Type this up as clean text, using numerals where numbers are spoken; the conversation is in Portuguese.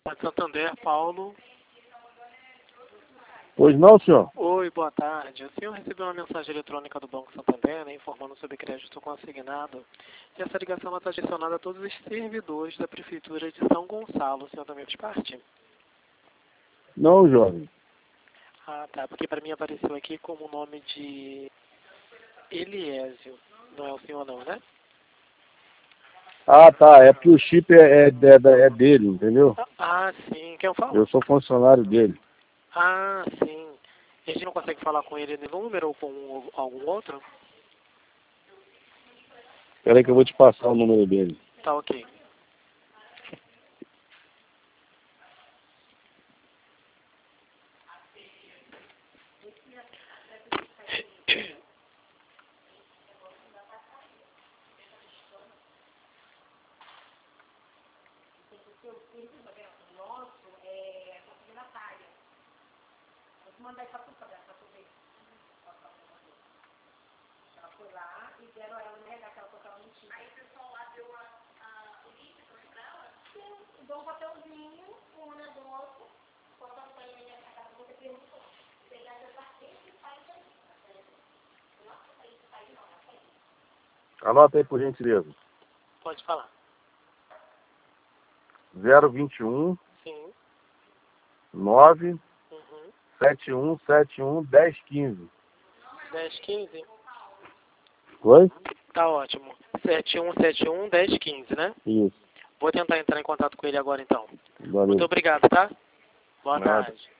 Banco Santander, Paulo. Pois não, senhor? Oi, boa tarde. O senhor recebeu uma mensagem eletrônica do Banco Santander, né, informando sobre crédito consignado. E essa ligação está direcionada a todos os servidores da Prefeitura de São Gonçalo. O senhor também faz parte? Não, jovem. Ah, tá. Porque para mim apareceu aqui como o nome de Eliésio. Não é o senhor não, né? Ah, tá. É porque o chip é dele, entendeu? Ah, sim. Quem eu falo? Eu sou funcionário dele. Ah, sim. A gente não consegue falar com ele no número ou com algum outro? Espera aí que eu vou te passar o número dele. Tá, ok. Anota aí, por gentileza. Pode falar. 021 Sim. 9 Uhum. 7171 1015. 1015? Oi? Tá ótimo. 7171-1015, né? Isso. Vou tentar entrar em contato com ele agora então. Muito Valeu. obrigado, tá? Boa Nada. tarde.